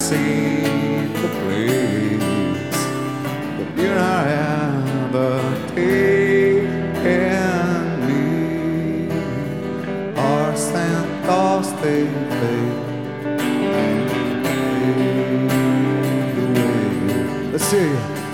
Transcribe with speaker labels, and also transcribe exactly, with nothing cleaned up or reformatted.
Speaker 1: seen the place, but you never taken me or sent thoughts they fade away. Let's see.